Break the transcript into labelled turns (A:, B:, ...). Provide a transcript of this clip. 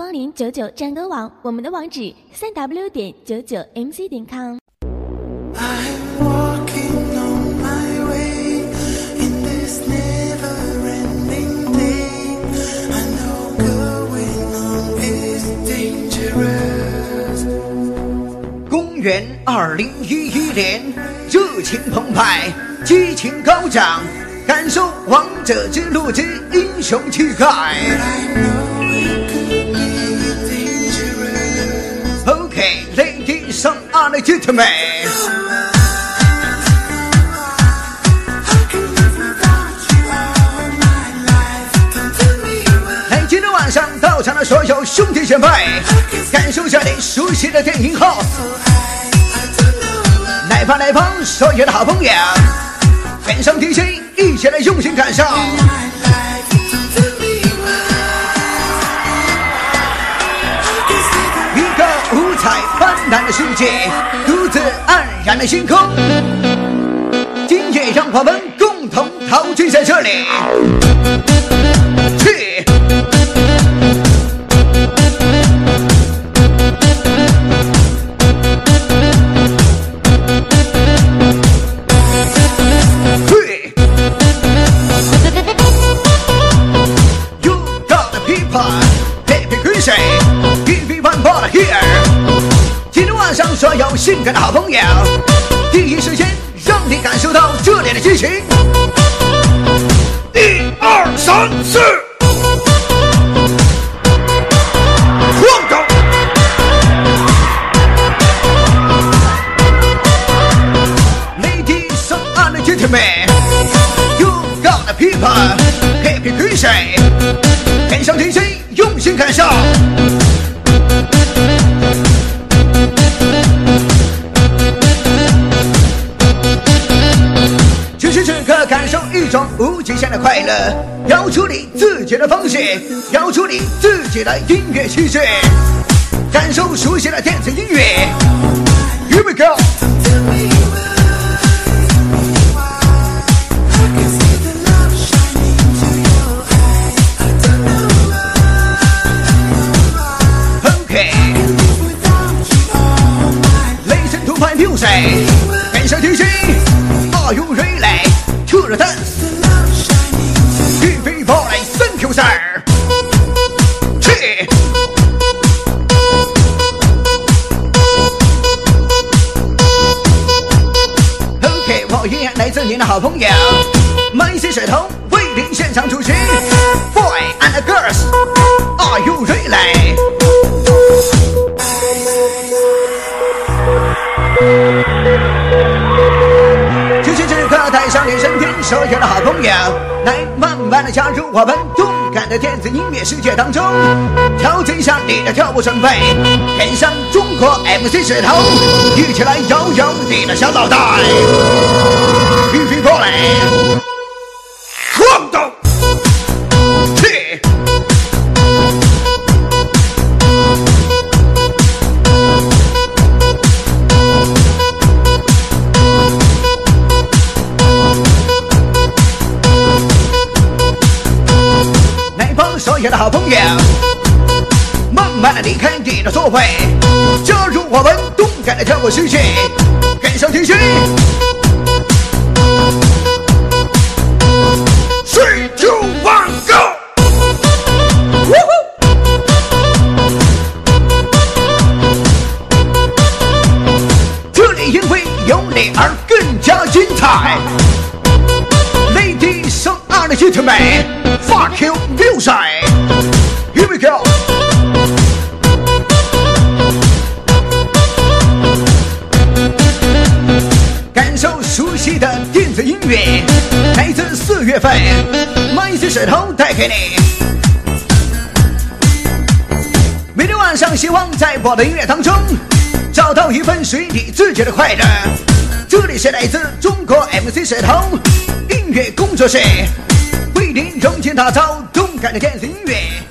A: 光临99战歌网，我们的网址3w.99mc.com。
B: 公元2011年，热情澎湃，激情高涨，感受王者之路之英雄气概。Okay, ladies and gentlemen， 在今天晚上到场的所有兄弟姐妹，感受下你熟悉的电影后，来吧，所有的好朋友，跟上 DJ， 一起来用心感受。五彩斑斓的世界，独自黯然的星空。今夜让我们共同陶醉在这里。去！去 ！You got the people, baby crazy, everyone bought here。晚上所有性感的好朋友，第一时间让你感受到这里的激情。1、2、3、4，晃动。Ladies and gentlemen, you got the people, happy crazy， 跟上 DJ， 用心感受。感受一种无极限的快乐，摇出你自己的方式，摇出你自己的音乐气质，感受熟悉的电子音乐。Here we go。OK。Listen to my music， 跟上 DJ。Are you ready？To the dance， everybody thank you sir。去。OK， 我依然来自您的好朋友，麦西水头为您现场主持。Boy and girls，Are you ready？带上你身边所有的好朋友，来慢慢的加入我们动感的电子音乐世界当中，调整一下你的跳舞准备，跟上中国 MC 水头，一起来摇摇你的小脑袋，皮皮过来，晃动，去。所有的好朋友，慢慢的离开你的座位，加入我们动感的跳舞世界，跟上 DJ。3、2、1 ，Go！ 这里因为有你而更加精彩。Ladies and gentlemen。Fuck you music! Here we go! 感受熟悉的电子音乐，来自4月份，麦斯水头带给你。每天晚上，希望在我的音乐当中找到一份属于你自己的快乐。这里是来自中国 MC 水头音乐工作室。为您用心打造动感的电子音乐。